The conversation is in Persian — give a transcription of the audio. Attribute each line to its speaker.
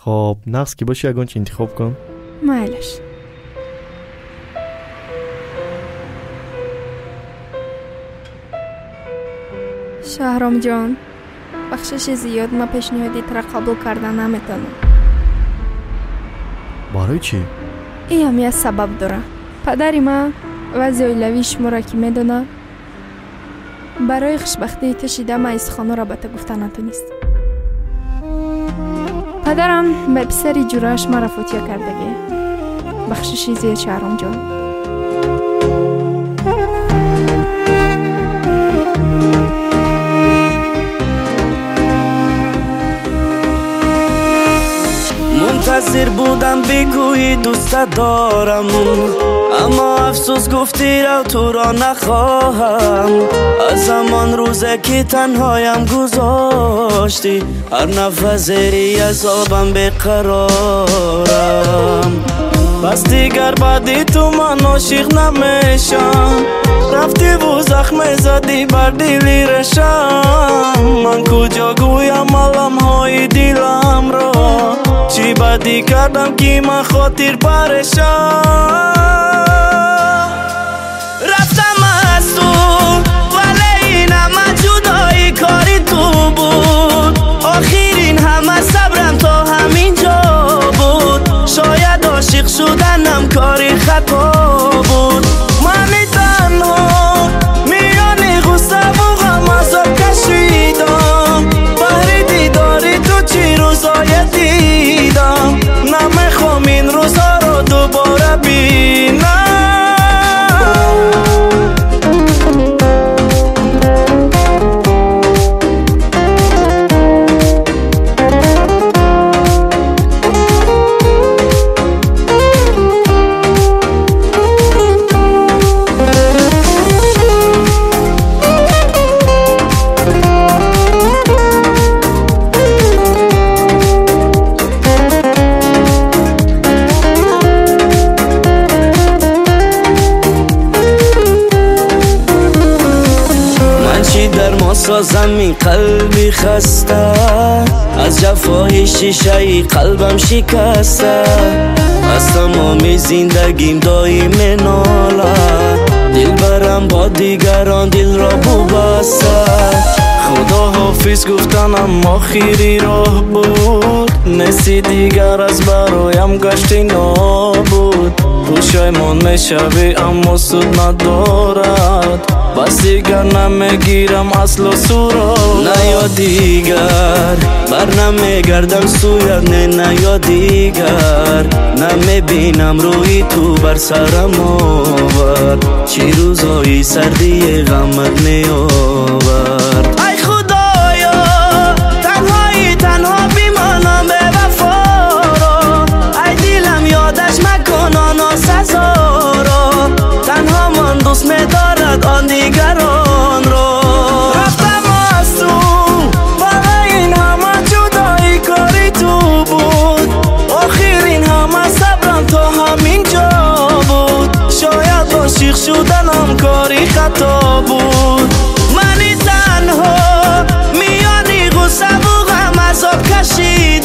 Speaker 1: خب نقص که باشه یگان چی انتخاب کن؟
Speaker 2: مایلش. شهرام جان، بخشش زیاد ما پیشنهادیت را قبول کردن نمیتونم.
Speaker 1: برای چی؟
Speaker 2: این هم یه سبب داره. پدری ما وضع اولیوی شما را که میدونه، برای خوشبختی تشیده ما از خانه را به تو گفته نتونست. پدرم به پسری جورش ما را فوتیا کردگی. بخشش زیاد شهرام جان.
Speaker 3: منتظر بودم بگویی دوست دارم، اما افسوس گفتی رو تو را نخواهم. از همان روزه که تنهایم گذاشتی، هر نفذری از آبم بقرارم. پس دیگر بعدی تو من عاشق نمیشم، رفتی و زخم زدی بر دلی رشم. من کجا گویم علم های دلم را، چی بدی کردم که من خاطر پرشم. رفتم از تو ولی این همه جدایی کاری تو بود، آخرین همه صبرم تا همینجا بود. شاید عاشق شدنم کاری خطا بود. من تنها میان غصه و غم عذاب کشیدم، بهر دیداری تو چی روزای دیدم. نمیخوام این روزا رو دوباره بینم. سازم این قلبی خسته، از جفای شیشه قلبم شکسته. از تمام زندگیم دایم ناله، دل برم با دیگران دل را ببسته. خدا حافظ گفتنم آخری راه بود، نسی دیگر از برایم گشتی نابود. پوشایمان میشوی اما سود ندارد، بس دیگر نمیگیرم اصل و صورت. نه یا دیگر بر نمیگردم سویت، نه یا دیگر نمیبینم روی تو بر سرم آور. چی روزایی سردی غمت میآورد. ای خدایا تنها بیمانم به وفا را، ای دلم یادش مکن آن سزا را. تنها من دوست میدارد آن دیگران را. رفتم از تو ولی این همه جدایی کاری تو بود، آخرین همه صبرم تا همینجا بود. شاید عاشق شدنم کاری خطا بود. من تنها میانی غصه و غم عذاب کشید،